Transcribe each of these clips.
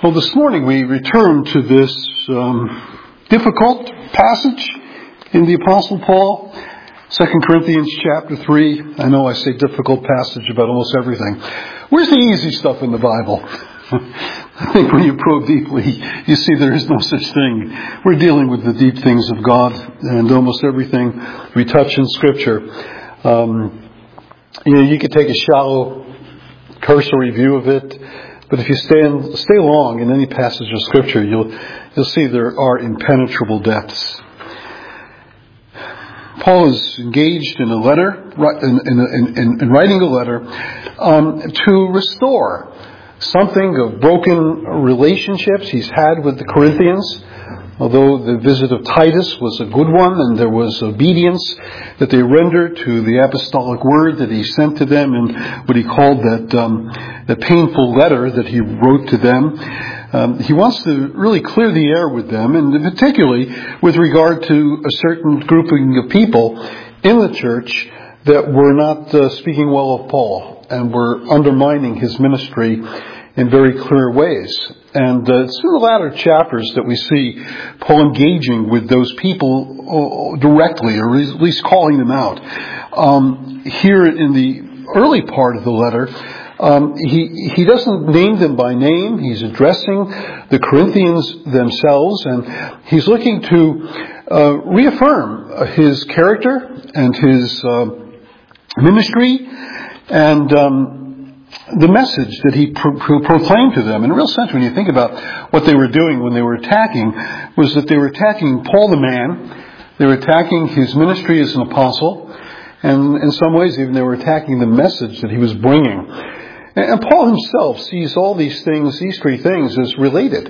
Well, this morning we return to this difficult passage in the Apostle Paul, 2 Corinthians chapter 3. I know I say difficult passage about almost everything. Where's the easy stuff in the Bible? I think when you probe deeply, you see there is no such thing. We're dealing with the deep things of God, and almost everything we touch in Scripture. You could take a shallow, cursory view of it. But if you stay long in any passage of Scripture, you'll see there are impenetrable depths. Paul is engaged in a letter, in writing a letter, to restore something of broken relationships he's had with the Corinthians. Although the visit of Titus was a good one, and there was obedience that they rendered to the apostolic word that he sent to them in what he called that painful letter that he wrote to them. He wants to really clear the air with them, and particularly with regard to a certain grouping of people in the church that were not speaking well of Paul and were undermining his ministry in very clear ways. And it's through the latter chapters that we see Paul engaging with those people directly, or at least calling them out. Here in the early part of the letter, he doesn't name them by name. He's addressing the Corinthians themselves, and he's looking to reaffirm his character and his ministry and the message that he proclaimed to them. In a real sense, when you think about what they were doing when they were attacking, was that they were attacking Paul the man, they were attacking his ministry as an apostle, and in some ways even they were attacking the message that he was bringing. And Paul himself sees all these things, these three things, as related.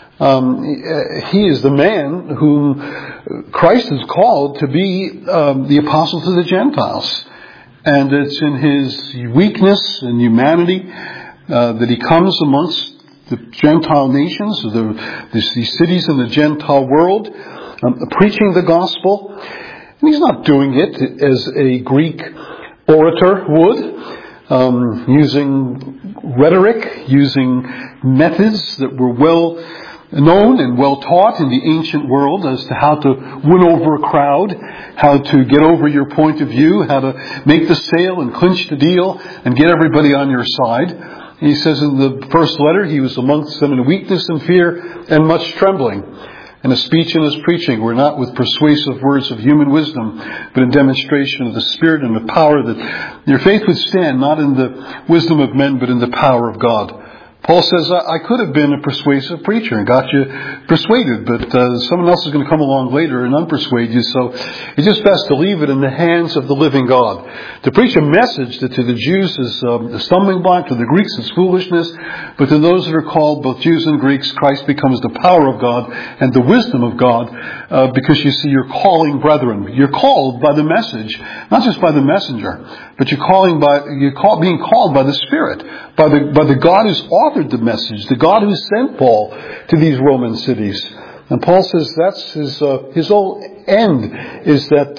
He is the man whom Christ has called to be the apostle to the Gentiles. And it's in his weakness and humanity that he comes amongst the Gentile nations, these cities in the Gentile world, preaching the gospel. And he's not doing it as a Greek orator would, using rhetoric, using methods that were well known and well taught in the ancient world as to how to win over a crowd, how to get over your point of view, how to make the sale and clinch the deal and get everybody on your side. And he says in the first letter, he was amongst them in weakness and fear and much trembling. And his speech and his preaching were not with persuasive words of human wisdom, but in demonstration of the Spirit and the power, that your faith would stand not in the wisdom of men, but in the power of God. Paul says, I could have been a persuasive preacher and got you persuaded, but someone else is going to come along later and unpersuade you, so it's just best to leave it in the hands of the living God. To preach a message that to the Jews is a stumbling block, to the Greeks is foolishness, but to those that are called, both Jews and Greeks, Christ becomes the power of God and the wisdom of God, because you see, you're calling brethren. You're called by the message, not just by the messenger, but being called by the Spirit, by the God who's authored the message, the God who sent Paul to these Roman cities. And Paul says that's his whole end, is that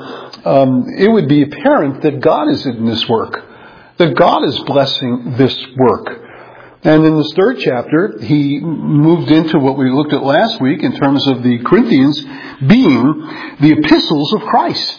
it would be apparent that God is in this work, that God is blessing this work. And in this third chapter, he moved into what we looked at last week in terms of the Corinthians being the epistles of Christ.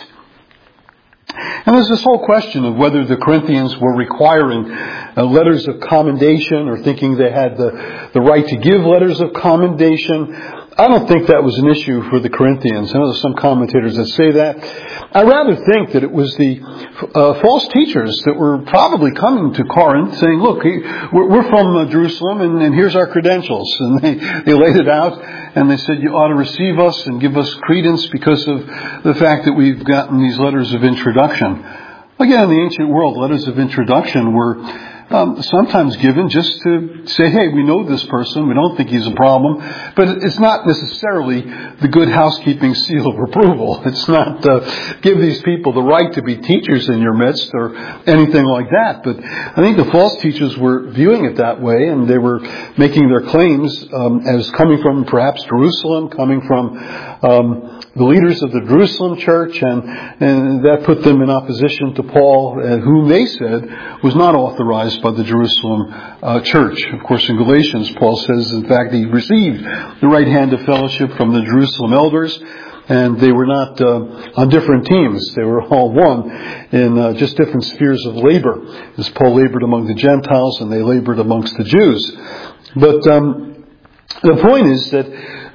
And there's this whole question of whether the Corinthians were requiring letters of commendation or thinking they had the right to give letters of commendation. I don't think that was an issue for the Corinthians. I know there's some commentators that say that. I rather think that it was the false teachers that were probably coming to Corinth saying, look, we're from Jerusalem and here's our credentials. And they laid it out and they said, you ought to receive us and give us credence because of the fact that we've gotten these letters of introduction. Again, in the ancient world, letters of introduction were sometimes given just to say, hey, we know this person, we don't think he's a problem, but it's not necessarily the good housekeeping seal of approval. It's not give these people the right to be teachers in your midst or anything like that. But I think the false teachers were viewing it that way, and they were making their claims as coming from perhaps Jerusalem, coming from the leaders of the Jerusalem church, and that put them in opposition to Paul, whom they said was not authorized recognized by the Jerusalem church. Of course, in Galatians, Paul says, in fact, he received the right hand of fellowship from the Jerusalem elders, and they were not on different teams. They were all one in just different spheres of labor, as Paul labored among the Gentiles and they labored amongst the Jews. But the point is that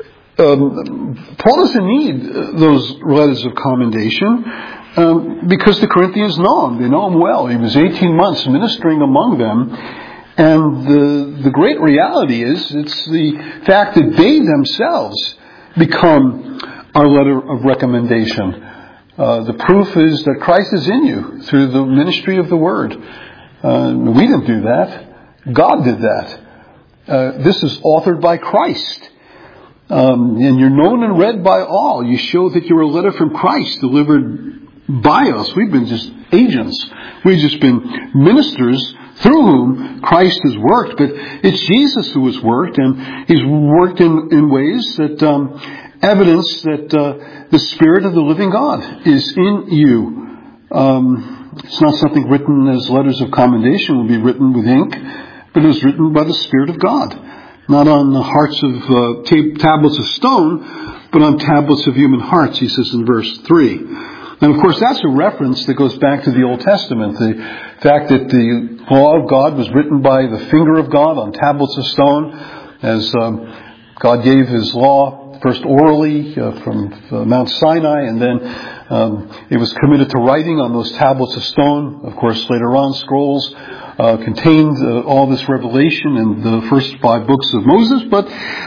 Paul doesn't need those letters of commendation because the Corinthians know him. They know him well. He was 18 months ministering among them. And the great reality is it's the fact that they themselves become our letter of recommendation. The proof is that Christ is in you through the ministry of the Word. We didn't do that. God did that. This is authored by Christ. And you're known and read by all. You show that you're a letter from Christ delivered by us. We've been just agents. We've just been ministers through whom Christ has worked. But it's Jesus who has worked, and He's worked in ways that evidence that the Spirit of the living God is in you. It's not something written as letters of commendation will be written with ink, but it was written by the Spirit of God. Not on the hearts of tablets of stone, but on tablets of human hearts, he says in verse 3. And of course, that's a reference that goes back to the Old Testament. The fact that the law of God was written by the finger of God on tablets of stone, as God gave His law first orally from Mount Sinai, and then it was committed to writing on those tablets of stone. Of course, later on, scrolls contained all this revelation in the first 5 books of Moses. But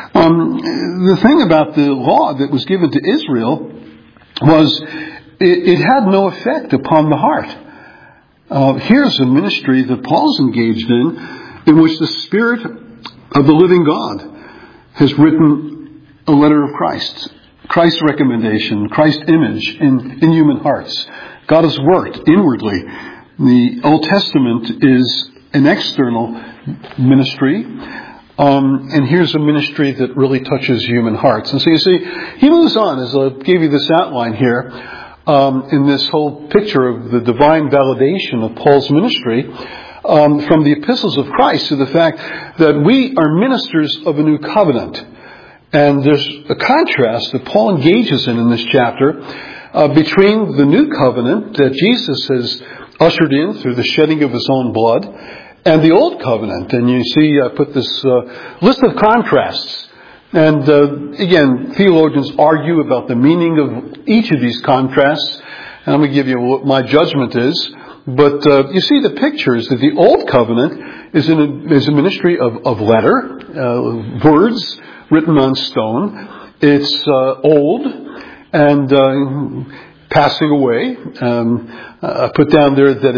the thing about the law that was given to Israel was it had no effect upon the heart. Here's a ministry that Paul's engaged in which the Spirit of the living God has written a letter of Christ. Christ's recommendation, Christ's image in human hearts. God has worked inwardly. The Old Testament is an external ministry, and here's a ministry that really touches human hearts. And so you see, he moves on, as I gave you this outline here, in this whole picture of the divine validation of Paul's ministry, from the epistles of Christ to the fact that we are ministers of a new covenant. And there's a contrast that Paul engages in this chapter between the new covenant that Jesus has ushered in through the shedding of His own blood and the old covenant. And you see, I put this list of contrasts. And again, theologians argue about the meaning of each of these contrasts. And I'm going to give you what my judgment is. But you see the pictures that the old covenant is a ministry of letter, words written on stone. It's old and passing away. I put down there that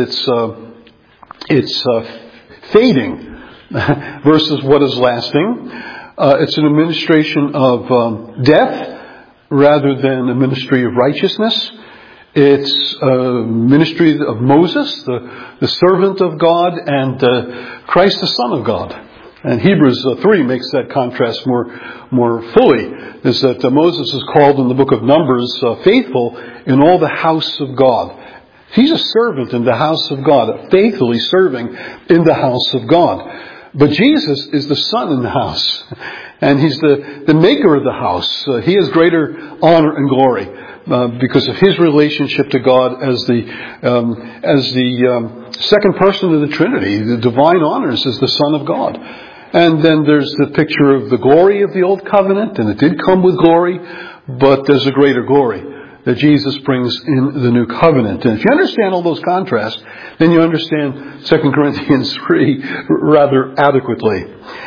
it's fading versus what is lasting. It's an administration of death rather than a ministry of righteousness. It's a ministry of Moses, the servant of God, and Christ, the Son of God. And Hebrews 3 makes that contrast more fully, is that Moses is called in the book of Numbers faithful in all the house of God. He's a servant in the house of God, faithfully serving in the house of God. But Jesus is the Son in the house, and He's the maker of the house. He has greater honor and glory because of His relationship to God as the second person of the Trinity. The divine honors as the Son of God. And then there's the picture of the glory of the Old Covenant, and it did come with glory, but there's a greater glory that Jesus brings in the New Covenant. And if you understand all those contrasts, then you understand 2 Corinthians 3 rather adequately.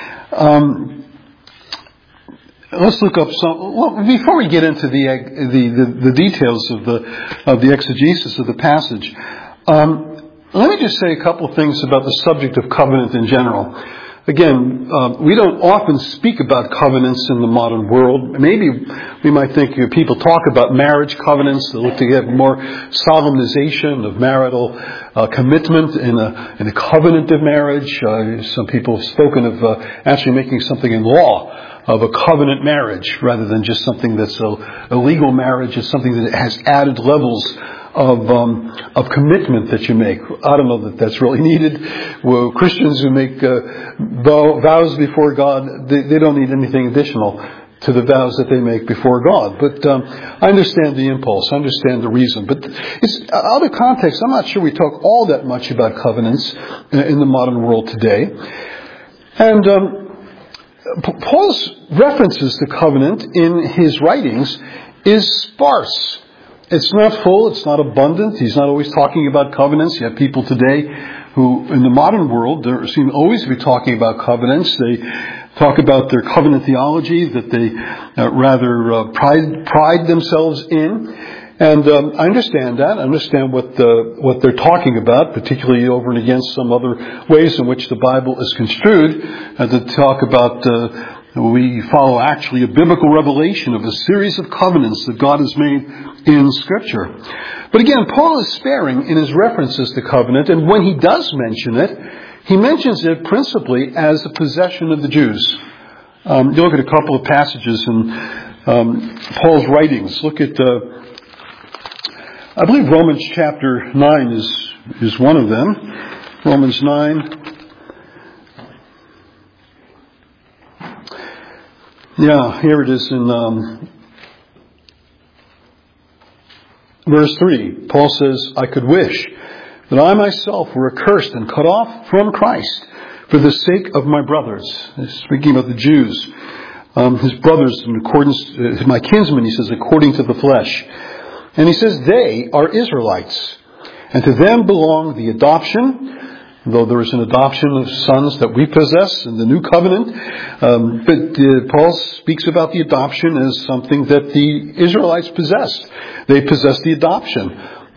Let's look up some. Well, before we get into the details of the exegesis of the passage, let me just say a couple of things about the subject of covenant in general. Again, we don't often speak about covenants in the modern world. Maybe we might think people talk about marriage covenants. They look to get more solemnization of marital commitment in a covenant of marriage. Some people have spoken of actually making something in law of a covenant marriage rather than just something that's a legal marriage. It's something that has added levels of commitment that you make. I don't know that that's really needed. Well, Christians who make vows before God, they don't need anything additional to the vows that they make before God. But I understand the impulse, I understand the reason. But it's out of context. I'm not sure we talk all that much about covenants in the modern world today. And Paul's references to covenant in his writings is sparse. It's not full, it's not abundant. He's not always talking about covenants. You have people today who, in the modern world, they seem always to be talking about covenants. They talk about their covenant theology that they rather pride themselves in. And I understand that. I understand what they're talking about, particularly over and against some other ways in which the Bible is construed. To talk about we follow actually a biblical revelation of a series of covenants that God has made in Scripture. But again, Paul is sparing in his references to covenant, and when he does mention it, he mentions it principally as a possession of the Jews. You look at a couple of passages in Paul's writings. Look at, I believe Romans chapter 9 is one of them. Romans 9. Yeah, here it is in verse 3. Paul says, I could wish that I myself were accursed and cut off from Christ for the sake of my brothers. Speaking of the Jews, his brothers, in accordance, my kinsmen, he says, according to the flesh. And he says, they are Israelites, and to them belong the adoption, though there is an adoption of sons that we possess in the new covenant. But Paul speaks about the adoption as something that the Israelites possessed. They possessed the adoption.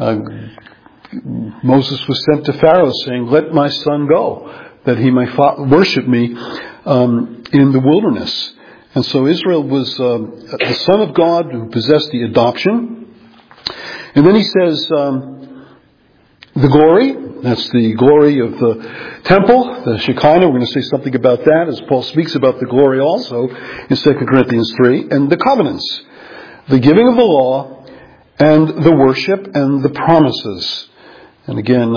Moses was sent to Pharaoh saying, let my son go, that he may worship me in the wilderness. And so Israel was the son of God who possessed the adoption. And then he says, the glory, that's the glory of the temple, the Shekinah. We're going to say something about that as Paul speaks about the glory also in 2 Corinthians 3. And the covenants, the giving of the law, and the worship, and the promises. And again,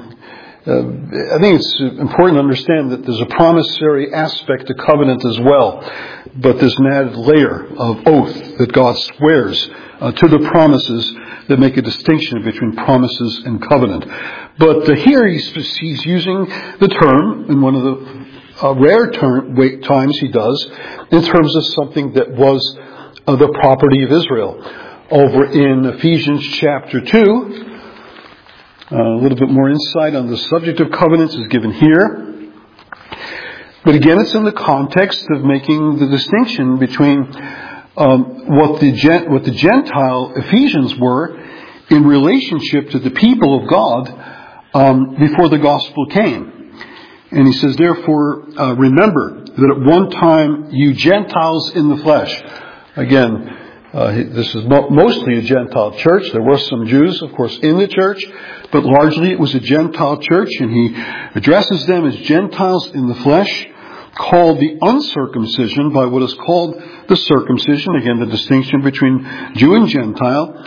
I think it's important to understand that there's a promissory aspect to covenant as well. But there's an added layer of oath that God swears to the promises that make a distinction between promises and covenant. But here he's using the term, in one of the rare times he does, in terms of something that was the property of Israel. Over in Ephesians chapter 2, a little bit more insight on the subject of covenants is given here. But again, it's in the context of making the distinction between what the Gentile Ephesians were in relationship to the people of God before the gospel came. And he says, therefore, remember that at one time you Gentiles in the flesh. Again, this is mostly a Gentile church. There were some Jews, of course, in the church, but largely it was a Gentile church, and he addresses them as Gentiles in the flesh, called the uncircumcision by what is called the circumcision. Again, the distinction between Jew and Gentile.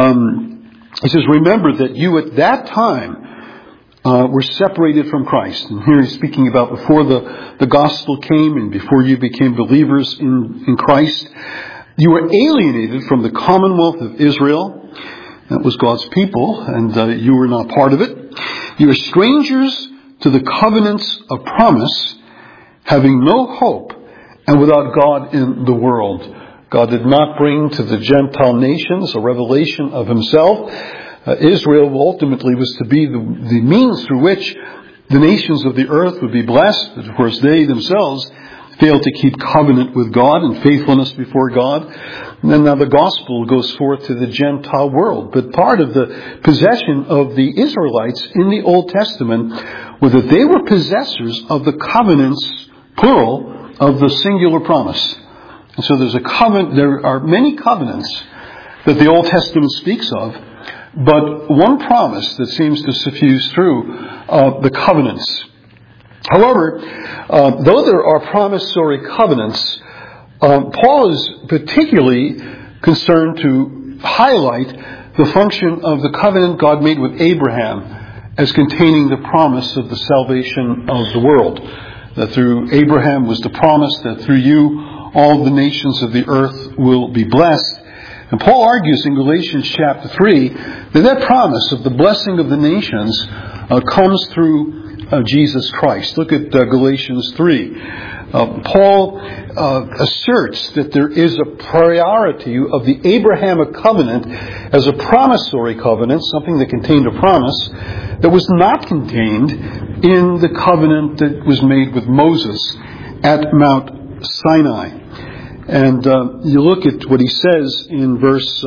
He says, remember that you at that time were separated from Christ. And here he's speaking about before the gospel came and before you became believers in Christ. You were alienated from the commonwealth of Israel. That was God's people, and you were not part of it. You are strangers to the covenants of promise, having no hope and without God in the world. God did not bring to the Gentile nations a revelation of himself. Israel ultimately was to be the means through which the nations of the earth would be blessed. But of course, they themselves failed to keep covenant with God and faithfulness before God. And then now the gospel goes forth to the Gentile world. But part of the possession of the Israelites in the Old Testament was that they were possessors of the covenants, plural, of the singular promise. And so there are many covenants that the Old Testament speaks of, but one promise that seems to suffuse through the covenants. However, though there are promissory covenants, Paul is particularly concerned to highlight the function of the covenant God made with Abraham as containing the promise of the salvation of the world. That through Abraham was the promise that through you all the nations of the earth will be blessed. And Paul argues in Galatians chapter 3 that promise of the blessing of the nations comes through Jesus Christ. Look at Galatians 3. Paul asserts that there is a priority of the Abrahamic covenant as a promissory covenant, something that contained a promise, that was not contained in the covenant that was made with Moses at Mount Sinai. And you look at what he says in verse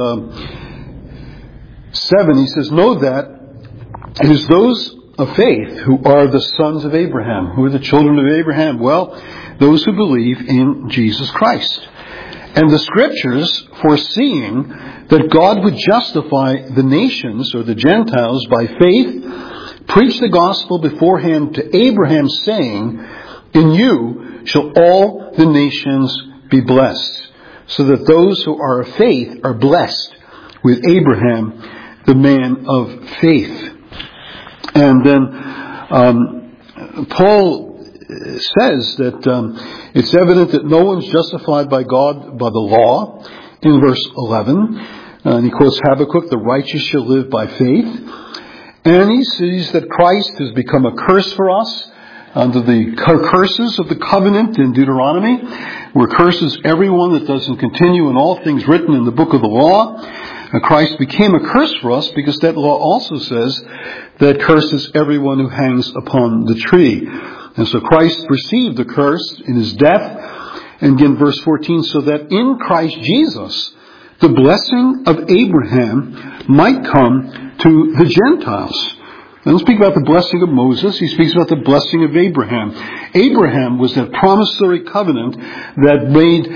7. He says, "Know that it is those of faith who are the sons of Abraham." Who are the children of Abraham? Well, those who believe in Jesus Christ. And the Scriptures, foreseeing that God would justify the nations or the Gentiles by faith, preached the gospel beforehand to Abraham, saying, "In you shall all the nations be blessed." So that those who are of faith are blessed with Abraham, the man of faith. And then Paul says that it's evident that no one's justified by God by the law in verse 11. And he quotes Habakkuk, "The righteous shall live by faith." And he sees that Christ has become a curse for us under the curses of the covenant in Deuteronomy, where curses everyone that doesn't continue in all things written in the book of the law. Christ became a curse for us because that law also says that curses everyone who hangs upon the tree. And so Christ received the curse in his death. And again, verse 14, "So that in Christ Jesus the blessing of Abraham might come to the Gentiles." Now, let's speak about the blessing of Moses. He speaks about the blessing of Abraham. Abraham was that promissory covenant that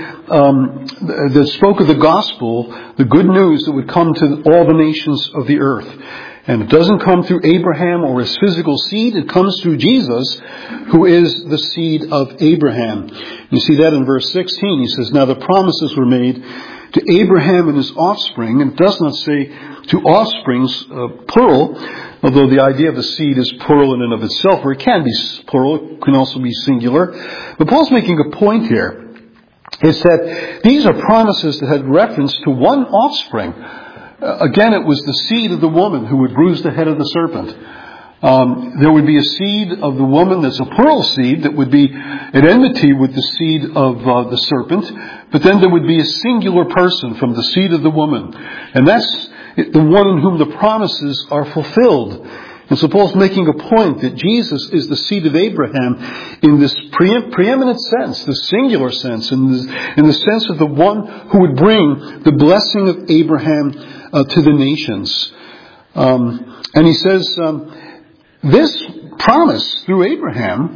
that spoke of the gospel, the good news that would come to all the nations of the earth. And it doesn't come through Abraham or his physical seed. It comes through Jesus, who is the seed of Abraham. You see that in verse 16. He says, "Now the promises were made to Abraham and his offspring," and it does not say to offsprings, plural, although the idea of the seed is plural in and of itself, or it can be plural, it can also be singular. But Paul's making a point here. It's that these are promises that had reference to one offspring. Again, it was the seed of the woman who would bruise the head of the serpent. There would be a seed of the woman that's a plural seed that would be at enmity with the seed of the serpent. But then there would be a singular person from the seed of the woman. And that's the one in whom the promises are fulfilled. And so Paul's making a point that Jesus is the seed of Abraham in this preeminent sense, the singular sense, in the sense of the one who would bring the blessing of Abraham to the nations. And he says, this promise through Abraham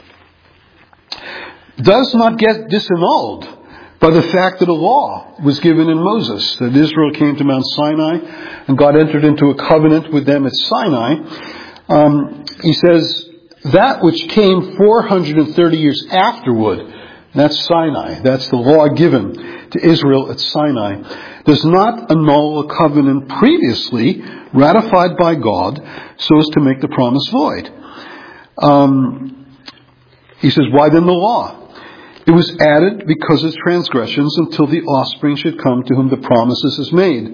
does not get disannulled by the fact that a law was given in Moses, that Israel came to Mount Sinai and God entered into a covenant with them at Sinai. He says, that which came 430 years afterward, that's Sinai, that's the law given to Israel at Sinai, does not annul a covenant previously ratified by God so as to make the promise void. He says, why then the law? It was added because of transgressions until the offspring should come to whom the promises is made.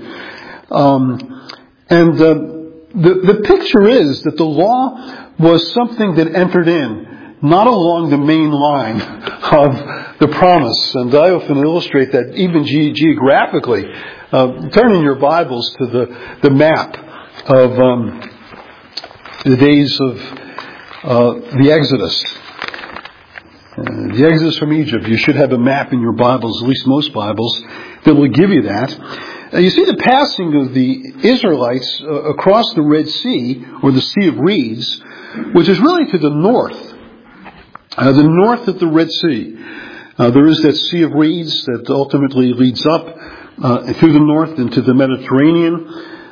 The picture is that the law was something that entered in, not along the main line of the promise. And I often illustrate that even geographically. Turn in your Bibles to the map of the days of the Exodus. The Exodus from Egypt. You should have a map in your Bibles, at least most Bibles, that will give you that. You see the passing of the Israelites across the Red Sea, or the Sea of Reeds, which is really to the north of the Red Sea. There is that Sea of Reeds that ultimately leads up through the north into the Mediterranean.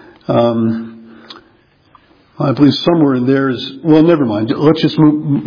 I believe somewhere in there is, well, never mind. Let's just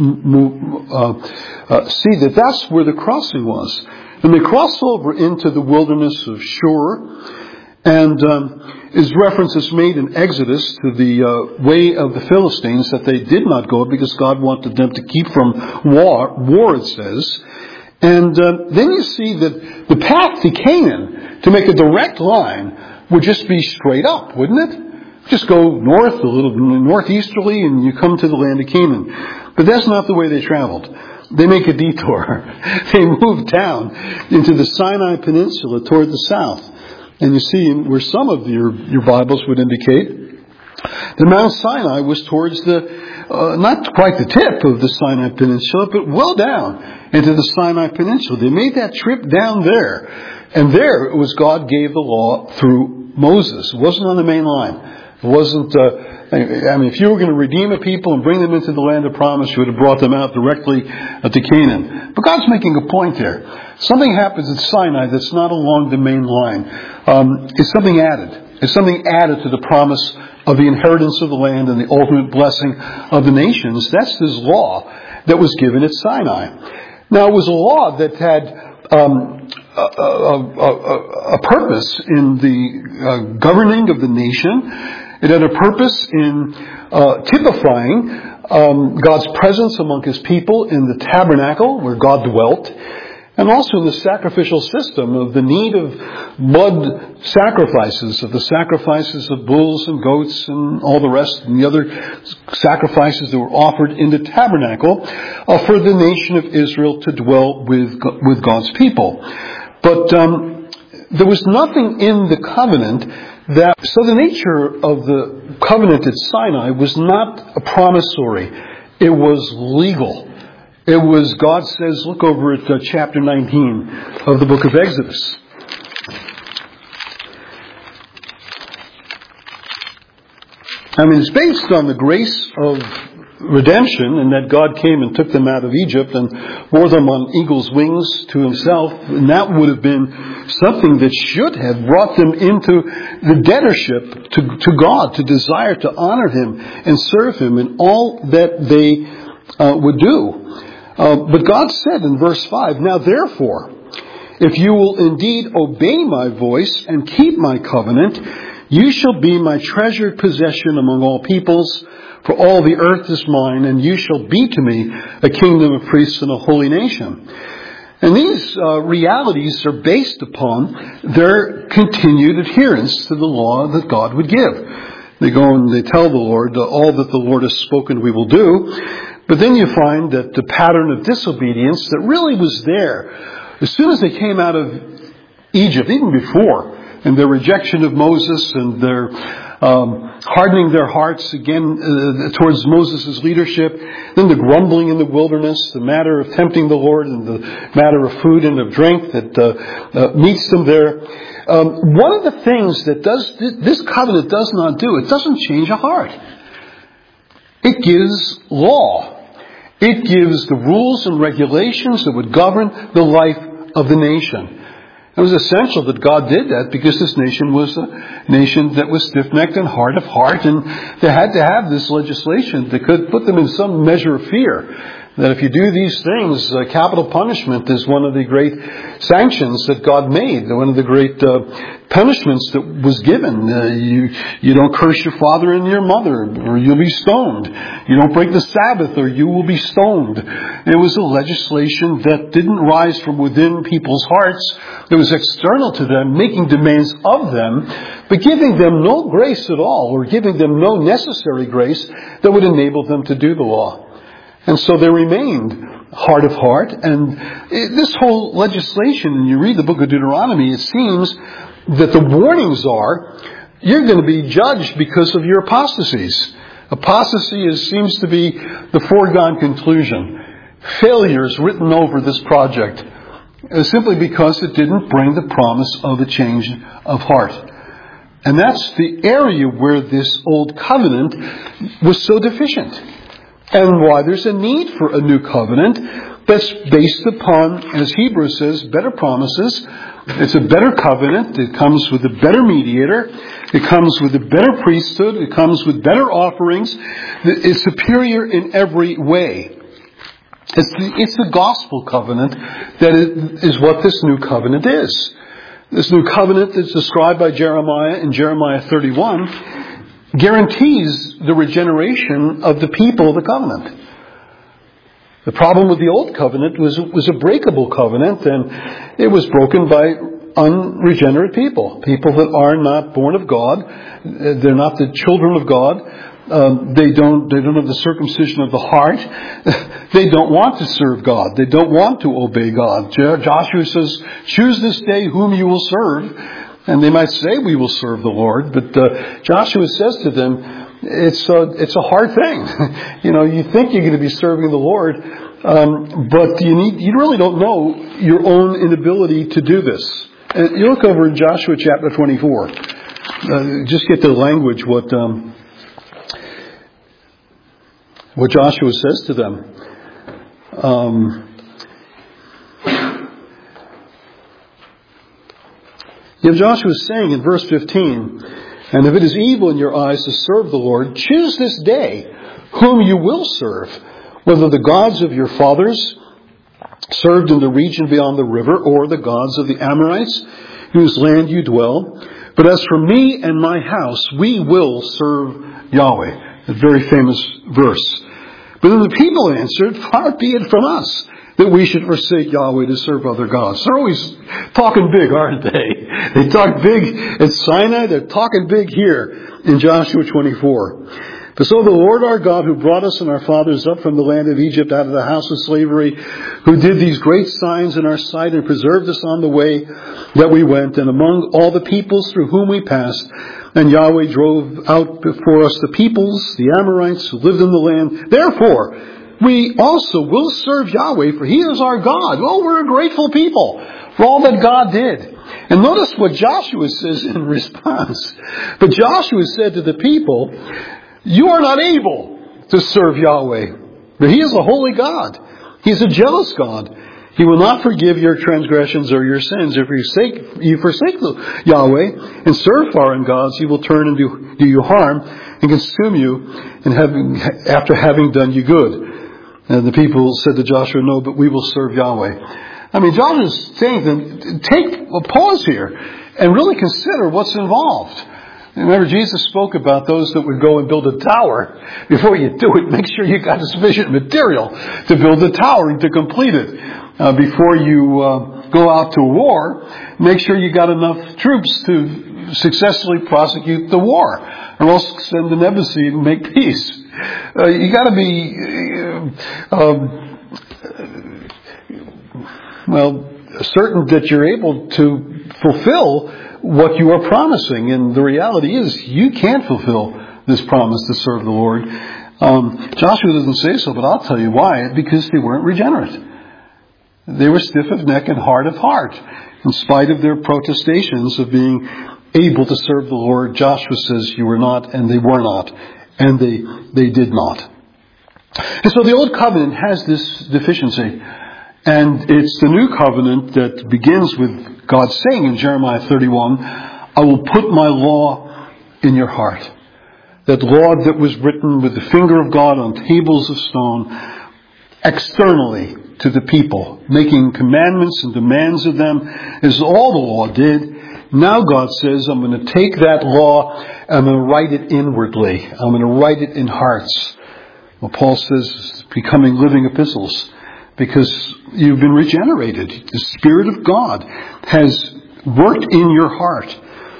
see that that's where the crossing was. And they crossed over into the wilderness of Shur. And is references made in Exodus to the way of the Philistines that they did not go because God wanted them to keep from war, it says. And then you see that the path to Canaan, to make a direct line, would just be straight up, wouldn't it? Just go north, a little northeasterly, and you come to the land of Canaan. But that's not the way they traveled. They make a detour. They move down into the Sinai Peninsula toward the south. And you see where some of your Bibles would indicate the Mount Sinai was towards not quite the tip of the Sinai Peninsula, but well down into the Sinai Peninsula. They made that trip down there. And there it was God gave the law through Moses. It wasn't on the main line. It wasn't, if you were going to redeem a people and bring them into the land of promise, you would have brought them out directly to Canaan. But God's making a point there. Something happens at Sinai that's not along the main line. It's something added. It's something added to the promise of the inheritance of the land and the ultimate blessing of the nations. That's this law that was given at Sinai. Now, it was a law that had a purpose in the governing of the nation. It had a purpose in typifying God's presence among His people in the tabernacle where God dwelt, and also in the sacrificial system of the need of blood sacrifices, of the sacrifices of bulls and goats and all the rest, and the other sacrifices that were offered in the tabernacle for the nation of Israel to dwell with God's people. But there was nothing in the covenant so the nature of the covenant at Sinai was not a promissory. It was legal. It was, God says, look over at chapter 19 of the book of Exodus. It's based on the grace of redemption, and that God came and took them out of Egypt and bore them on eagle's wings to Himself, and that would have been something that should have brought them into the debtorship to God, to desire to honor Him and serve Him in all that they would do. But God said in verse 5, "Now therefore, if you will indeed obey my voice and keep my covenant, you shall be my treasured possession among all peoples, for all the earth is mine, and you shall be to me a kingdom of priests and a holy nation." And these realities are based upon their continued adherence to the law that God would give. They go and they tell the Lord, all that the Lord has spoken we will do. But then you find that the pattern of disobedience that really was there as soon as they came out of Egypt, even before, and their rejection of Moses and their hardening their hearts again towards Moses' leadership, then the grumbling in the wilderness, the matter of tempting the Lord, and the matter of food and of drink that meets them there. One of the things that this covenant does not do, it doesn't change a heart. It gives law. It gives the rules and regulations that would govern the life of the nation. It was essential that God did that because this nation was a nation that was stiff-necked and hard of heart, and they had to have this legislation that could put them in some measure of fear. That if you do these things, capital punishment is one of the great sanctions that God made, one of the great punishments that was given. You don't curse your father and your mother, or you'll be stoned. You don't break the Sabbath, or you will be stoned. It was a legislation that didn't rise from within people's hearts. It was external to them, making demands of them, but giving them no grace at all, or giving them no necessary grace that would enable them to do the law. And so they remained hard of heart. And this whole legislation, and you read the book of Deuteronomy, it seems that the warnings are, you're going to be judged because of your apostasies. Apostasy seems to be the foregone conclusion. Failures written over this project, simply because it didn't bring the promise of a change of heart. And that's the area where this old covenant was so deficient. And why there's a need for a new covenant that's based upon, as Hebrews says, better promises. It's a better covenant. It comes with a better mediator. It comes with a better priesthood. It comes with better offerings. It's superior in every way. It's the gospel covenant that is what this new covenant is. This new covenant that's described by Jeremiah in Jeremiah 31 guarantees the regeneration of the people of the covenant. The problem with the old covenant was it was a breakable covenant, and it was broken by unregenerate people that are not born of God. They're not the children of God. They don't have the circumcision of the heart. They don't want to serve God. They don't want to obey God. Joshua says, choose this day whom you will serve. And they might say, we will serve the Lord. But Joshua says to them, it's a hard thing. You think you're going to be serving the Lord, but you really don't know your own inability to do this. And you look over in Joshua chapter 24. Just get the language, what Joshua says to them. You have Joshua saying in verse 15, and if it is evil in your eyes to serve the Lord, choose this day whom you will serve, whether the gods of your fathers served in the region beyond the river, or the gods of the Amorites, whose land you dwell. But as for me and my house, we will serve Yahweh. A very famous verse. But then the people answered, far be it from us that we should forsake Yahweh to serve other gods. They're always talking big, aren't they? They talk big at Sinai. They're talking big here in Joshua 24. But so the Lord our God, who brought us and our fathers up from the land of Egypt out of the house of slavery, who did these great signs in our sight and preserved us on the way that we went, and among all the peoples through whom we passed, and Yahweh drove out before us the peoples, the Amorites, who lived in the land. Therefore, we also will serve Yahweh, for He is our God. Well, we're a grateful people for all that God did. And notice what Joshua says in response. But Joshua said to the people, you are not able to serve Yahweh, but He is a holy God. He is a jealous God. He will not forgive your transgressions or your sins. If you forsake Yahweh and serve foreign gods, He will turn and do you harm and consume you, and after having done you good. And the people said to Joshua, no, but we will serve Yahweh. I mean, Joshua is saying to them, take a pause here and really consider what's involved. Remember, Jesus spoke about those that would go and build a tower. Before you do it, make sure you got sufficient material to build the tower and to complete it. Before you go out to war, make sure you got enough troops to successfully prosecute the war, or else send an embassy and make peace. You got to be certain that you're able to fulfill what you are promising. And the reality is, you can't fulfill this promise to serve the Lord. Joshua doesn't say so, but I'll tell you why. Because they weren't regenerate. They were stiff of neck and hard of heart. In spite of their protestations of being able to serve the Lord, Joshua says you were not, and they were not, and they did not. And so the old covenant has this deficiency. And it's the new covenant that begins with God saying in Jeremiah 31, I will put my law in your heart. That law that was written with the finger of God on tables of stone, externally to the people, making commandments and demands of them, as all the law did. Now God says, I'm going to take that law, I'm going to write it inwardly. I'm going to write it in hearts. Well, Paul says, becoming living epistles. Because you've been regenerated. The Spirit of God has worked in your heart.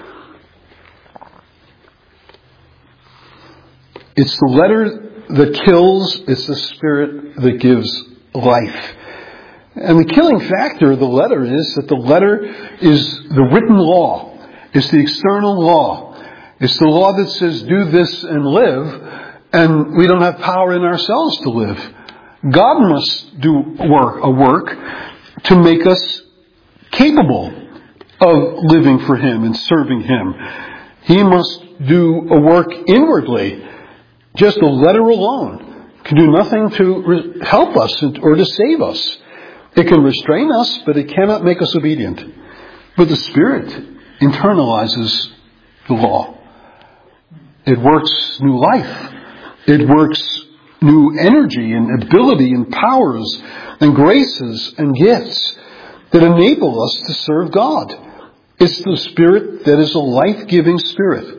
It's the letter that kills. It's the Spirit that gives life. And the killing factor of the letter is that the letter is the written law. It's the external law. It's the law that says do this and live. And we don't have power in ourselves to live. God must do a work to make us capable of living for Him and serving Him. He must do a work inwardly. Just a letter alone can do nothing to help us or to save us. It can restrain us, but it cannot make us obedient. But the Spirit internalizes the law. It works new life. It works new energy and ability and powers and graces and gifts that enable us to serve God. It's the Spirit that is a life-giving Spirit.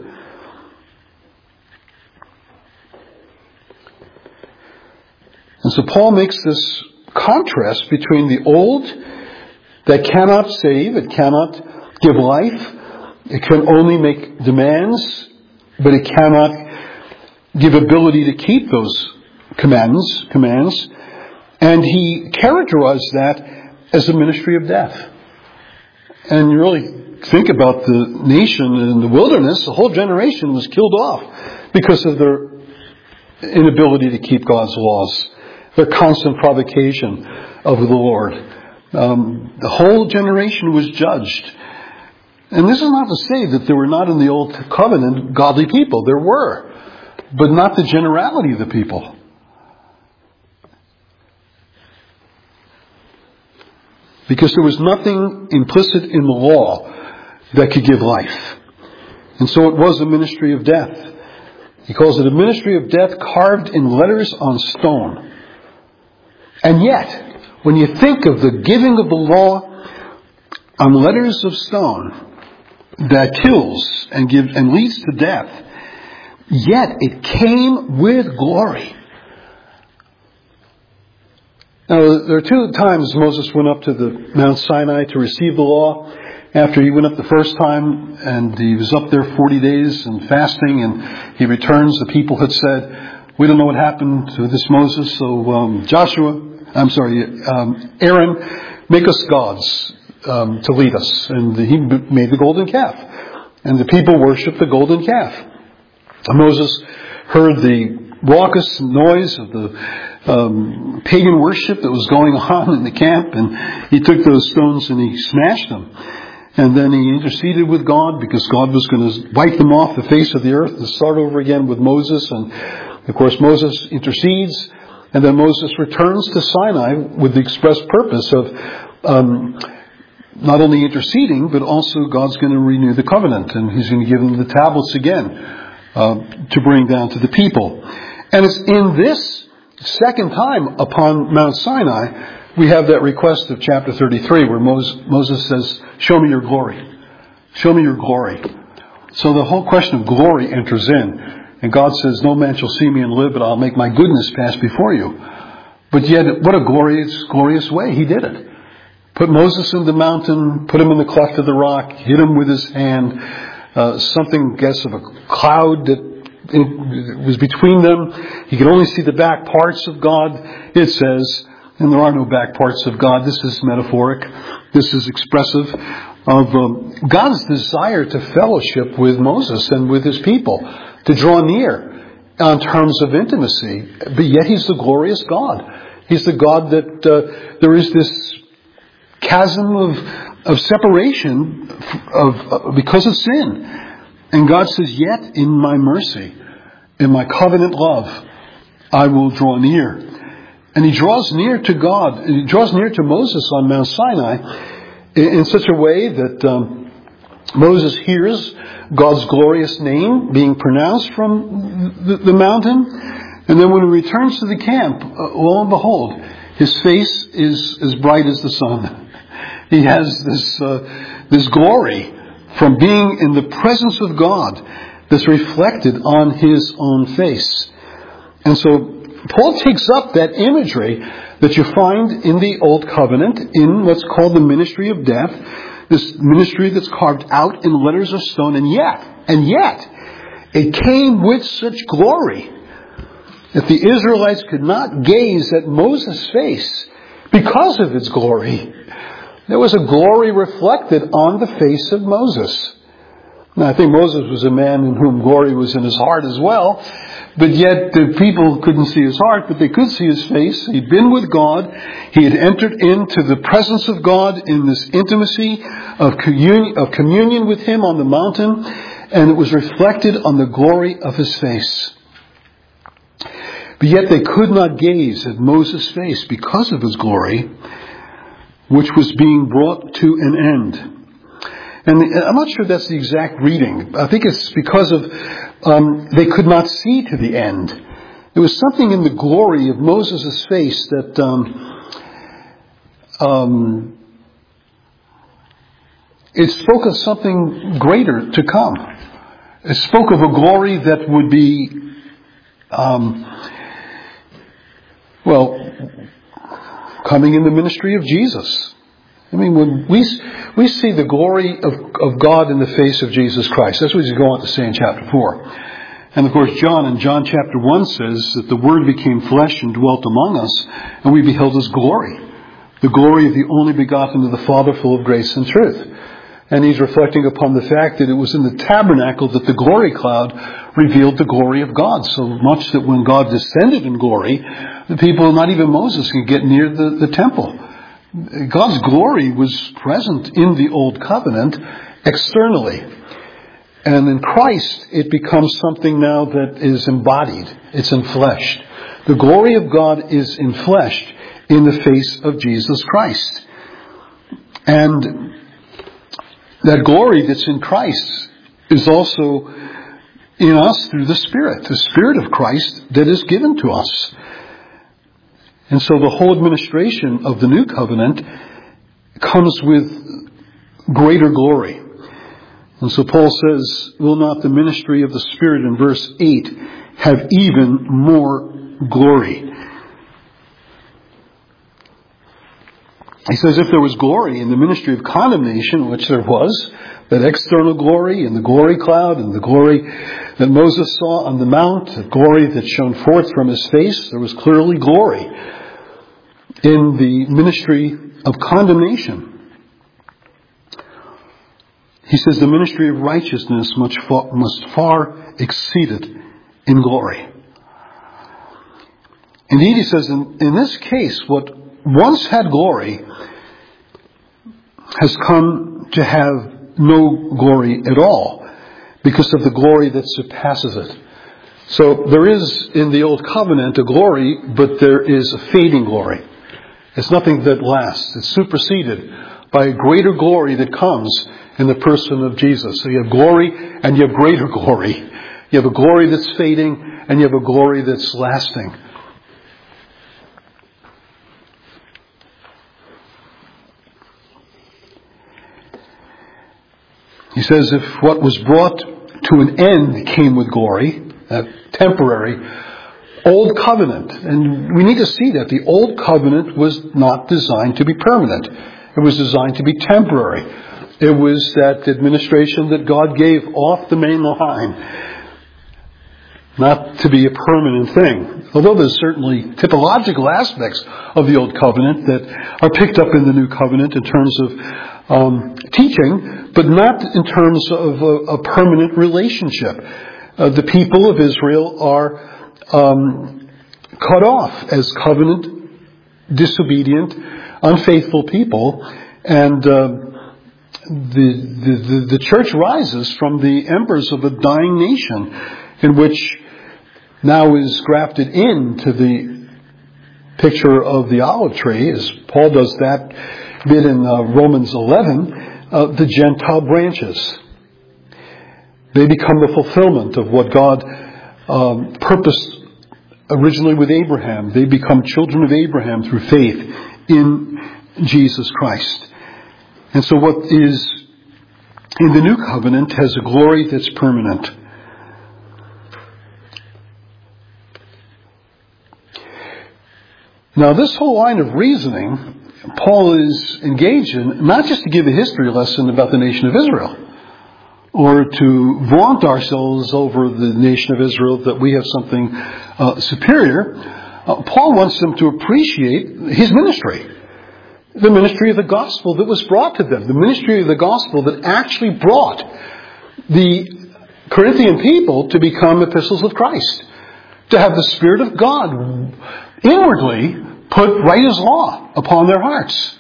And so Paul makes this contrast between the old that cannot save, it cannot give life, it can only make demands, but it cannot give ability to keep those commands. And he characterized that as a ministry of death. And you really think about the nation in the wilderness, the whole generation was killed off because of their inability to keep God's laws, their constant provocation of the Lord. The whole generation was judged. And this is not to say that there were not in the Old Covenant godly people. There were. But not the generality of the people. Because there was nothing implicit in the law that could give life. And so it was a ministry of death. He calls it a ministry of death carved in letters on stone. And yet, when you think of the giving of the law on letters of stone that kills and leads to death, yet it came with glory. Now, there are two times Moses went up to the Mount Sinai to receive the law. After he went up the first time, and he was up there 40 days and fasting, and he returns. The people had said, "We don't know what happened to this Moses, so Aaron, make us gods to lead us." And he made the golden calf, and the people worshipped the golden calf. And Moses heard the raucous noise of the pagan worship that was going on in the camp, and he took those stones and he smashed them. And then he interceded with God because God was going to wipe them off the face of the earth and start over again with Moses. And of course Moses intercedes, and then Moses returns to Sinai with the express purpose of not only interceding, but also God's going to renew the covenant, and he's going to give them the tablets again to bring down to the people. And it's in this second time upon Mount Sinai we have that request of chapter 33 where Moses says, "Show me your glory. Show me your glory." So the whole question of glory enters in. And God says, "No man shall see me and live, but I'll make my goodness pass before you." But yet, what a glorious way he did it. Put Moses in the mountain, put him in the cleft of the rock, hit him with his hand, something, I guess, of a cloud that was between them. He could only see the back parts of God, it says. And there are no back parts of God. This is metaphoric. This is expressive of God's desire to fellowship with Moses and with his people, to draw near on terms of intimacy. But yet he's the glorious God. He's the God that there is this chasm of separation because of sin. And God says, "Yet in my mercy, in my covenant love, I will draw near." And he draws near to God, and he draws near to Moses on Mount Sinai in such a way that Moses hears God's glorious name being pronounced from the mountain. And then when he returns to the camp, lo and behold, his face is as bright as the sun. He has this glory from being in the presence of God that's reflected on his own face. And so Paul takes up that imagery that you find in the Old Covenant in what's called the ministry of death, this ministry that's carved out in letters of stone, and yet, it came with such glory that the Israelites could not gaze at Moses' face because of its glory. There was a glory reflected on the face of Moses. Now, I think Moses was a man in whom glory was in his heart as well. But yet the people couldn't see his heart, but they could see his face. He'd been with God. He had entered into the presence of God in this intimacy of communion with him on the mountain. And it was reflected on the glory of his face. But yet they could not gaze at Moses' face because of his glory, which was being brought to an end. And I'm not sure that's the exact reading. I think it's because of they could not see to the end. There was something in the glory of Moses' face that it spoke of something greater to come. It spoke of a glory that would be, coming in the ministry of Jesus. I mean, when we see the glory of God in the face of Jesus Christ, that's what he's going on to say in chapter 4. And of course, John in John chapter 1 says that the Word became flesh and dwelt among us, and we beheld his glory. The glory of the only begotten of the Father, full of grace and truth. And he's reflecting upon the fact that it was in the tabernacle that the glory cloud revealed the glory of God, so much that when God descended in glory, the people, not even Moses, could get near the temple. God's glory was present in the Old Covenant externally. And in Christ, it becomes something now that is embodied. It's enfleshed. The glory of God is enfleshed in the face of Jesus Christ. And that glory that's in Christ is also in us through the Spirit of Christ that is given to us. And so the whole administration of the New Covenant comes with greater glory. And so Paul says, will not the ministry of the Spirit in verse 8 have even more glory? He says if there was glory in the ministry of condemnation, which there was, that external glory in the glory cloud and the glory that Moses saw on the mount, the glory that shone forth from his face, there was clearly glory in the ministry of condemnation. He says the ministry of righteousness must far exceed it in glory. Indeed, he says, in this case, what once had glory has come to have no glory at all because of the glory that surpasses it. So there is in the Old Covenant a glory, but there is a fading glory. It's nothing that lasts. It's superseded by a greater glory that comes in the person of Jesus. So you have glory and you have greater glory. You have a glory that's fading and you have a glory that's lasting. He says if what was brought to an end came with glory, that temporary, Old Covenant, and we need to see that the Old Covenant was not designed to be permanent. It was designed to be temporary. It was that administration that God gave off the main line, not to be a permanent thing. Although there's certainly typological aspects of the Old Covenant that are picked up in the New Covenant in terms of teaching, but not in terms of a permanent relationship. The people of Israel are cut off as covenant, disobedient, unfaithful people, and the church rises from the embers of a dying nation, in which now is grafted into the picture of the olive tree, as Paul does that bit in Romans 11, the Gentile branches. They become the fulfillment of what God purposed originally with Abraham. They become children of Abraham through faith in Jesus Christ. And so what is in the New Covenant has a glory that's permanent. Now this whole line of reasoning Paul is engaged in, not just to give a history lesson about the nation of Israel, or to vaunt ourselves over the nation of Israel that we have something superior. Paul wants them to appreciate his ministry. The ministry of the gospel that was brought to them. The ministry of the gospel that actually brought the Corinthian people to become epistles of Christ. To have the Spirit of God inwardly put right His law upon their hearts.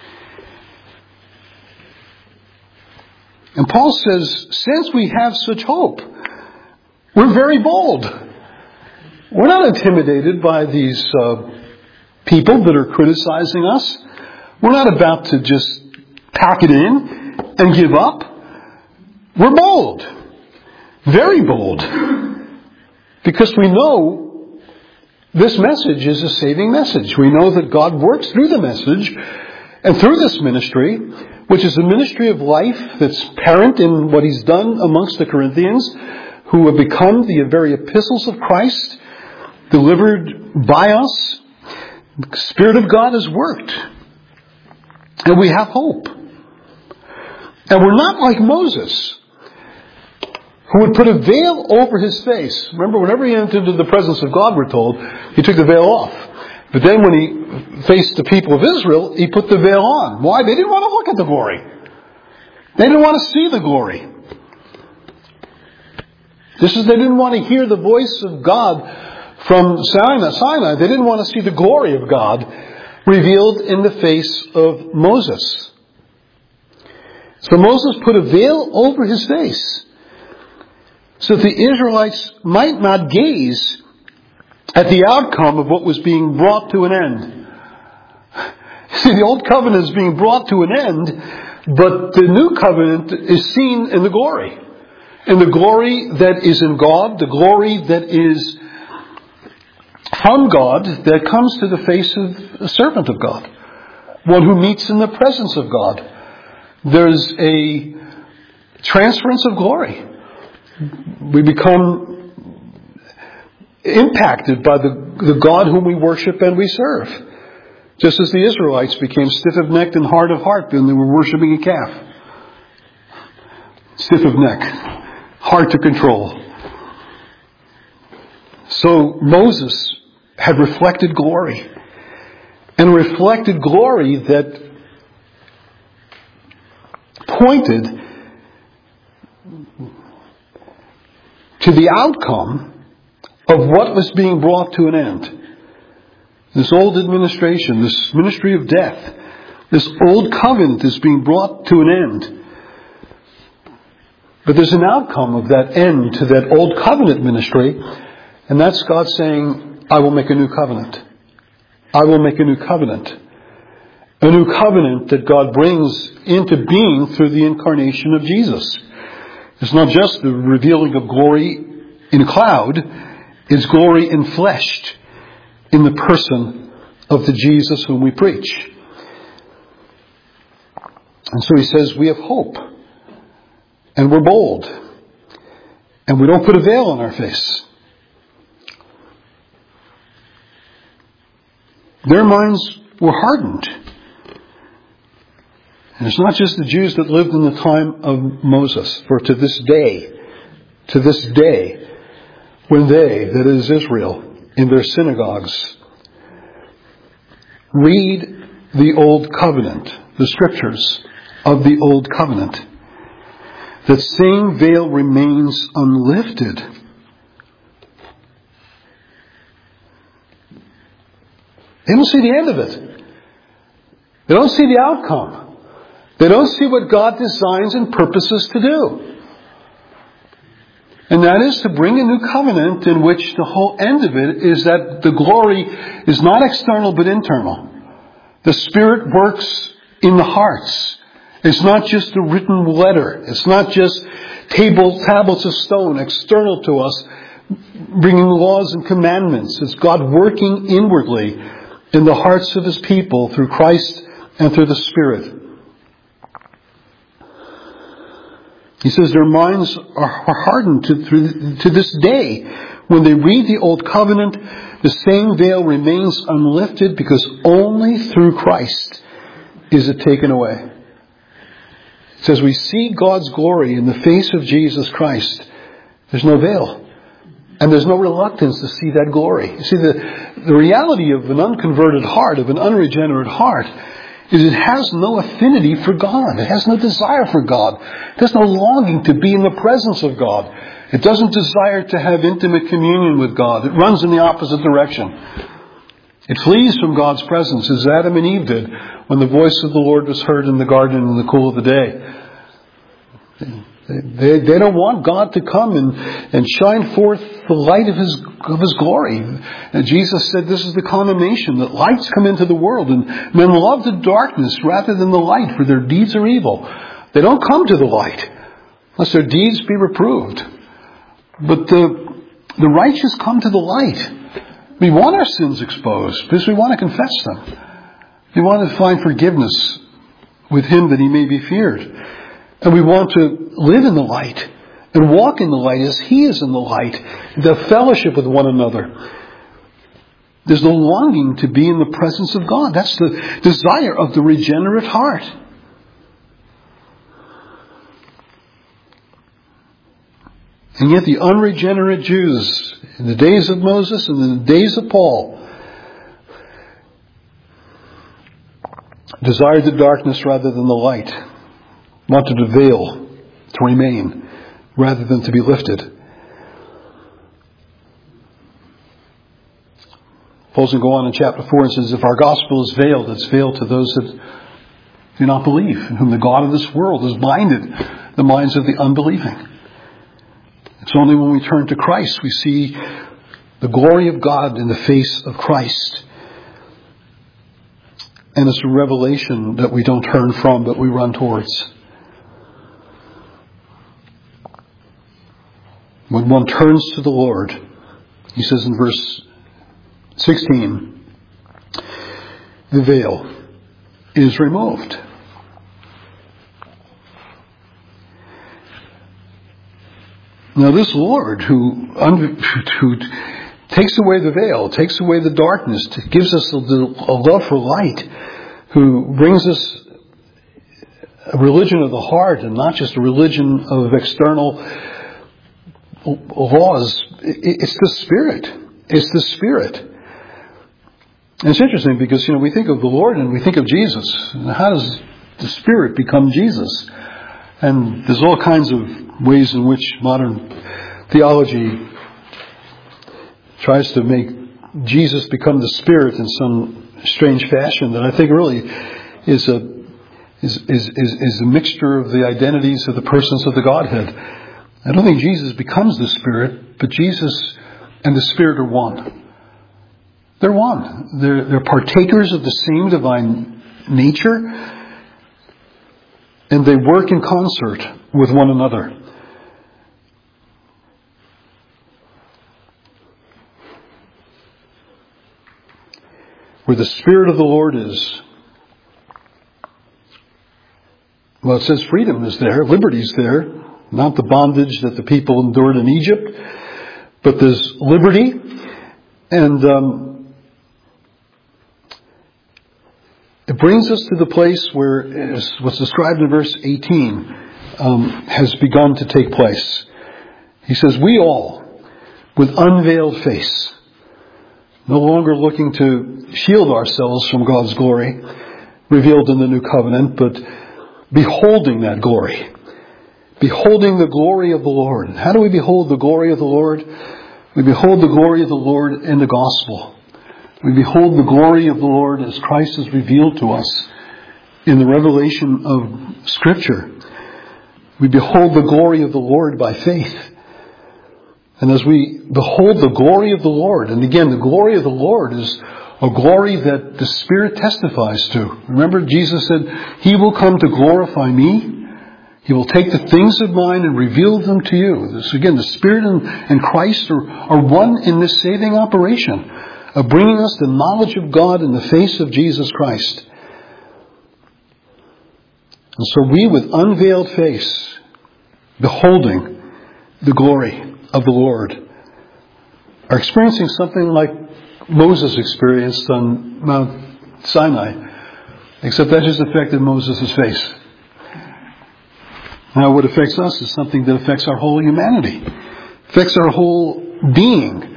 And Paul says, since we have such hope, we're very bold. We're not intimidated by these people that are criticizing us. We're not about to just pack it in and give up. We're bold. Very bold. Because we know this message is a saving message. We know that God works through the message And through this ministry, which is a ministry of life that's apparent in what he's done amongst the Corinthians, who have become the very epistles of Christ, delivered by us, the Spirit of God has worked. And we have hope. And we're not like Moses, who would put a veil over his face. Remember, whenever he entered into the presence of God, we're told, he took the veil off. But then when he faced the people of Israel, he put the veil on. Why? They didn't want to look at the glory. They didn't want to see the glory. Just as they didn't want to hear the voice of God from Sinai, they didn't want to see the glory of God revealed in the face of Moses. So Moses put a veil over his face so that the Israelites might not gaze at the outcome of what was being brought to an end. See, the old covenant is being brought to an end, but the new covenant is seen in the glory. In the glory that is in God, the glory that is from God, that comes to the face of a servant of God. One who meets in the presence of God. There's a transference of glory. We become impacted by the God whom we worship and we serve. Just as the Israelites became stiff of neck and hard of heart when they were worshiping a calf. Stiff of neck. Hard to control. So Moses had reflected glory. And reflected glory that pointed to the outcome of what was being brought to an end. This old administration, this ministry of death, this old covenant is being brought to an end. But there's an outcome of that end to that old covenant ministry, and that's God saying, I will make a new covenant. I will make a new covenant. A new covenant that God brings into being through the incarnation of Jesus. It's not just the revealing of glory in a cloud, it's glory enfleshed in the person of the Jesus whom we preach. And so he says, we have hope. And we're bold. And we don't put a veil on our face. Their minds were hardened. And it's not just the Jews that lived in the time of Moses. For to this day, when they, that is Israel, in their synagogues, read the Old Covenant, the scriptures of the Old Covenant, that same veil remains unlifted. They don't see the end of it. They don't see the outcome. They don't see what God designs and purposes to do. And that is to bring a new covenant in which the whole end of it is that the glory is not external but internal. The Spirit works in the hearts. It's not just a written letter. It's not just tablets of stone external to us, bringing laws and commandments. It's God working inwardly in the hearts of His people through Christ and through the Spirit. He says their minds are hardened to this day. When they read the Old Covenant, the same veil remains unlifted because only through Christ is it taken away. It says we see God's glory in the face of Jesus Christ. There's no veil. And there's no reluctance to see that glory. You see, the reality of an unconverted heart, of an unregenerate heart, is it has no affinity for God. It has no desire for God. It has no longing to be in the presence of God. It doesn't desire to have intimate communion with God. It runs in the opposite direction. It flees from God's presence, as Adam and Eve did when the voice of the Lord was heard in the garden in the cool of the day. They don't want God to come and shine forth the light of His glory. And Jesus said this is the condemnation, that lights come into the world and men love the darkness rather than the light, for their deeds are evil. They don't come to the light unless their deeds be reproved. But the righteous come to the light. We want our sins exposed because we want to confess them. We want to find forgiveness with Him that He may be feared. And we want to live in the light and walk in the light as He is in the light, the fellowship with one another. There's the longing to be in the presence of God. That's the desire of the regenerate heart. And yet the unregenerate Jews, in the days of Moses and in the days of Paul, desired the darkness rather than the light, wanted the veil to remain rather than to be lifted. Paul's going to go on in chapter 4 and says, if our gospel is veiled, it's veiled to those that do not believe, in whom the God of this world has blinded the minds of the unbelieving. It's only when we turn to Christ we see the glory of God in the face of Christ. And it's a revelation that we don't turn from, but we run towards. When one turns to the Lord, he says in verse 16, the veil is removed. Now this Lord who takes away the veil, takes away the darkness, gives us a love for light, who brings us a religion of the heart and not just a religion of external laws. It's the Spirit. It's the Spirit. And it's interesting because, we think of the Lord and we think of Jesus. And how does the Spirit become Jesus? And there's all kinds of ways in which modern theology tries to make Jesus become the Spirit in some strange fashion that I think really is a mixture of the identities of the persons of the Godhead. I don't think Jesus becomes the Spirit, but Jesus and the Spirit are one. They're one. They're partakers of the same divine nature, and they work in concert with one another. Where the Spirit of the Lord is, well, it says freedom is there, liberty is there, not the bondage that the people endured in Egypt, but there's liberty, and it brings us to the place where what's described in verse 18 has begun to take place. He says, we all, with unveiled face, no longer looking to shield ourselves from God's glory, revealed in the new covenant, but beholding that glory. Beholding the glory of the Lord. How do we behold the glory of the Lord? We behold the glory of the Lord in the gospel. We behold the glory of the Lord as Christ is revealed to us in the revelation of Scripture. We behold the glory of the Lord by faith. And as we behold the glory of the Lord, and again, the glory of the Lord is a glory that the Spirit testifies to. Remember, Jesus said, He will come to glorify me. He will take the things of mine and reveal them to you. So again, the Spirit and Christ are one in this saving operation of bringing us the knowledge of God in the face of Jesus Christ. And so we, with unveiled face, beholding the glory of the Lord, are experiencing something like Moses experienced on Mount Sinai, except that just affected Moses' face. Now what affects us is something that affects our whole humanity, affects our whole being.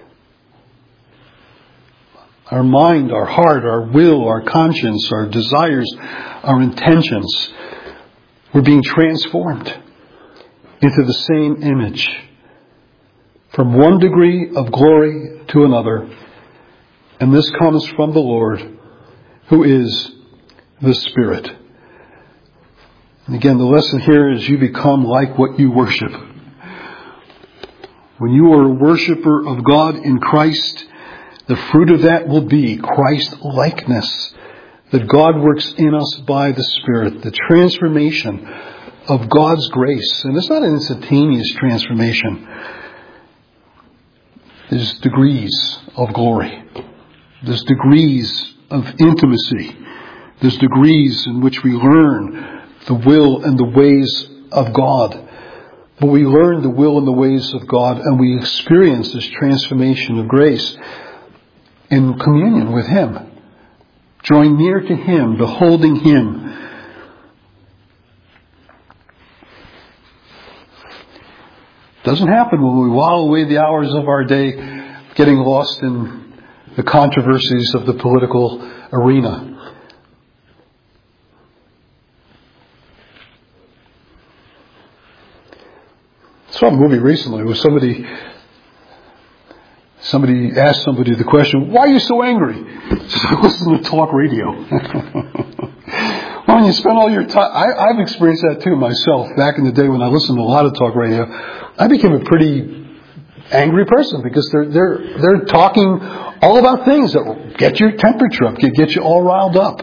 Our mind, our heart, our will, our conscience, our desires, our intentions. We're being transformed into the same image. From one degree of glory to another. And this comes from the Lord, who is the Spirit. And again, the lesson here is you become like what you worship. When you are a worshiper of God in Christ, the fruit of that will be Christ-likeness, that God works in us by the Spirit, the transformation of God's grace. And it's not an instantaneous transformation. There's degrees of glory. There's degrees of intimacy There's degrees in which we learn the will and the ways of God. But we learn the will and the ways of God, and we experience this transformation of grace in communion with Him, drawing near to Him, beholding Him. Doesn't happen when we while away the hours of our day getting lost in the controversies of the political arena. I saw a movie recently where somebody asked somebody the question, "Why are you so angry?" He said, "I listen to talk radio." Well, when you spend all your time, I've experienced that too myself. Back in the day when I listened to a lot of talk radio, I became a pretty angry person because they're talking all about things that will get your temperature up, get you all riled up.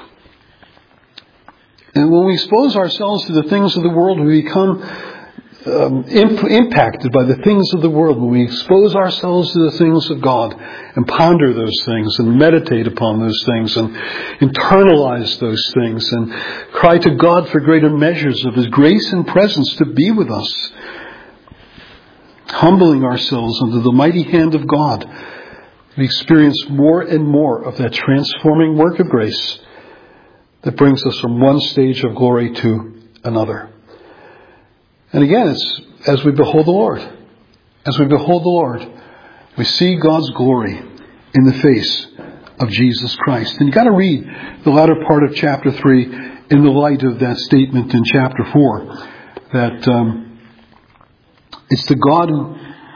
And when we expose ourselves to the things of the world, we become impacted by the things of the world. When we expose ourselves to the things of God and ponder those things and meditate upon those things and internalize those things and cry to God for greater measures of His grace and presence to be with us, humbling ourselves under the mighty hand of God, we experience more and more of that transforming work of grace that brings us from one stage of glory to another. And again, it's as we behold the Lord. As we behold the Lord, we see God's glory in the face of Jesus Christ. And you've got to read the latter part of chapter 3 in the light of that statement in chapter 4. That it's the God who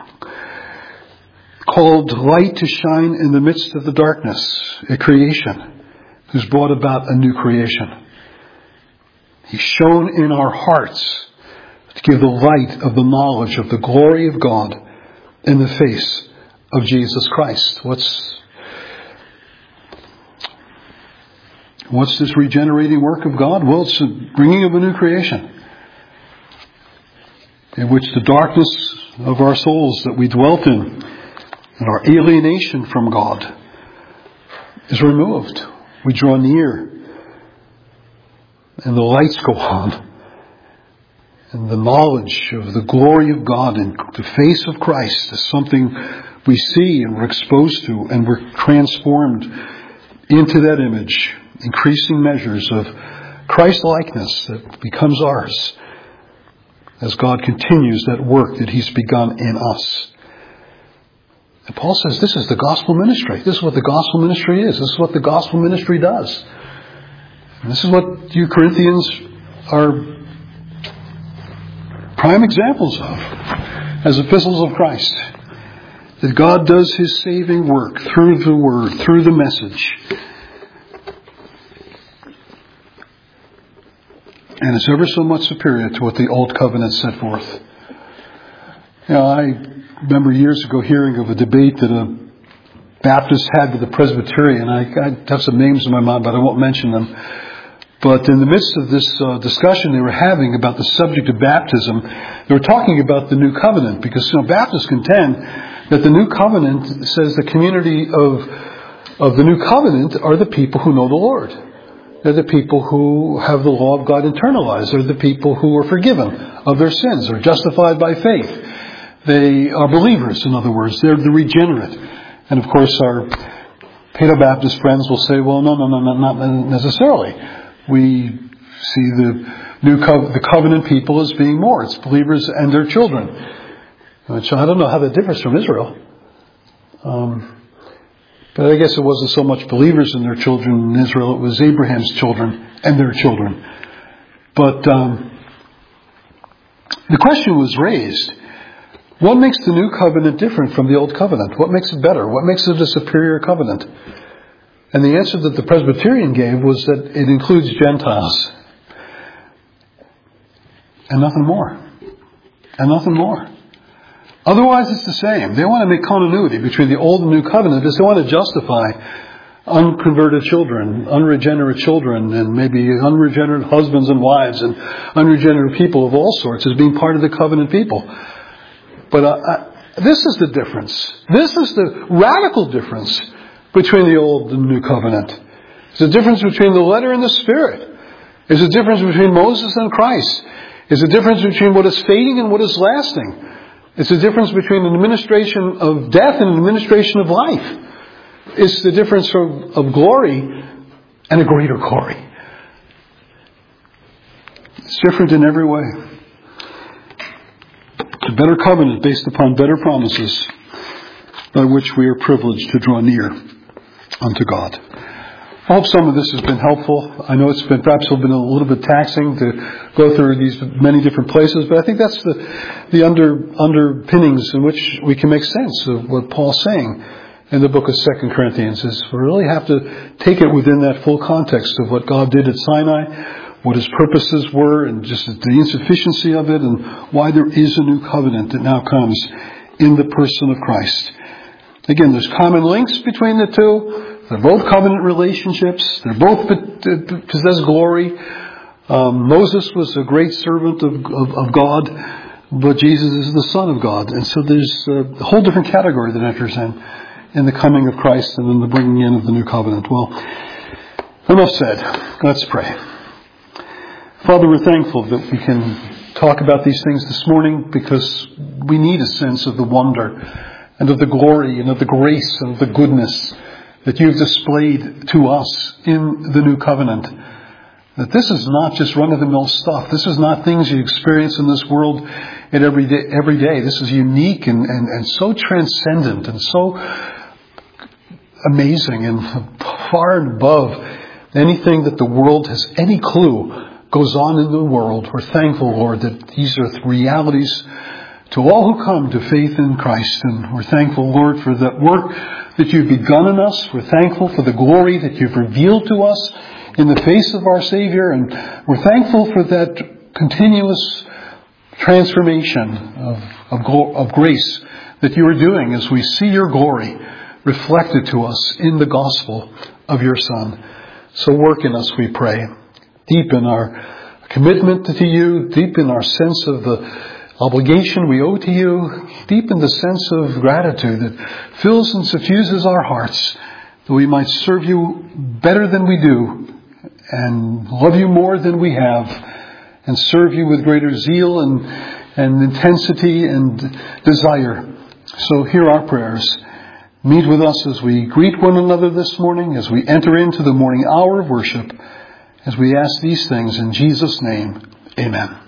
called light to shine in the midst of the darkness, a creation, who's brought about a new creation. He's shone in our hearts to give the light of the knowledge of the glory of God in the face of Jesus Christ. What's this regenerating work of God? Well, it's the bringing of a new creation in which the darkness of our souls that we dwelt in and our alienation from God is removed. We draw near and the lights go on. And the knowledge of the glory of God in the face of Christ is something we see and we're exposed to, and we're transformed into that image, increasing measures of Christ-likeness that becomes ours as God continues that work that He's begun in us. And Paul says this is the gospel ministry. This is what the gospel ministry is. This is what the gospel ministry does. And this is what you Corinthians are prime examples of as epistles of Christ. That God does His saving work through the Word, through the message. And it's ever so much superior to what the Old Covenant set forth. You know, I remember years ago hearing of a debate that a Baptist had with a Presbyterian. I have some names in my mind, but I won't mention them. But in the midst of this discussion they were having about the subject of baptism, they were talking about the New Covenant, because Baptists contend that the New Covenant says the community of the New Covenant are the people who know the Lord. They're the people who have the law of God internalized. They're the people who are forgiven of their sins, are justified by faith. They are believers, in other words. They're the regenerate. And of course our Paedo-Baptist friends will say, well, no, not necessarily. We see the covenant people as being more. It's believers and their children. Which I don't know how that differs from Israel. But I guess it wasn't so much believers and their children in Israel. It was Abraham's children and their children. But the question was raised. What makes the new covenant different from the old covenant? What makes it better? What makes it a superior covenant? And the answer that the Presbyterian gave was that it includes Gentiles. And nothing more. And nothing more. Otherwise it's the same. They want to make continuity between the old and new covenant because they want to justify unconverted children, unregenerate children, and maybe unregenerate husbands and wives and unregenerate people of all sorts as being part of the covenant people. But this is the difference. This is the radical difference between the old and new covenant. There's a difference between the letter and the Spirit. There's a difference between Moses and Christ. There's a difference between what is fading and what is lasting. It's the difference between an administration of death and an administration of life. It's the difference of glory and a greater glory. It's different in every way. It's a better covenant based upon better promises by which we are privileged to draw near unto God. I hope some of this has been helpful. I know it's been perhaps been a little bit taxing to go through these many different places, but I think that's the underpinnings in which we can make sense of what Paul's saying in the book of 2 Corinthians. Is we really have to take it within that full context of what God did at Sinai, what His purposes were, and just the insufficiency of it, and why there is a new covenant that now comes in the person of Christ. Again, there's common links between the two. They're both covenant relationships. They both possess glory. Moses was a great servant of God, but Jesus is the Son of God. And so there's a whole different category that enters in the coming of Christ and in the bringing in of the new covenant. Well, enough said. Let's pray. Father, we're thankful that we can talk about these things this morning because we need a sense of the wonder and of the glory and of the grace and of the goodness that you've displayed to us in the new covenant. That this is not just run-of-the-mill stuff. This is not things you experience in this world every day. This is unique and so transcendent and so amazing and far and above anything that the world has any clue goes on in the world. We're thankful, Lord, that these are realities to all who come to faith in Christ. And we're thankful, Lord, for that work that you've begun in us. We're thankful for the glory that you've revealed to us in the face of our Savior. And we're thankful for that continuous transformation of grace that you are doing as we see your glory reflected to us in the gospel of your Son. So work in us, we pray. Deepen our commitment to you. Deepen our sense of the obligation we owe to you. Deepen the sense of gratitude that fills and suffuses our hearts, that we might serve you better than we do and love you more than we have and serve you with greater zeal and intensity and desire. So hear our prayers. Meet with us as we greet one another this morning, as we enter into the morning hour of worship, as we ask these things in Jesus' name. Amen.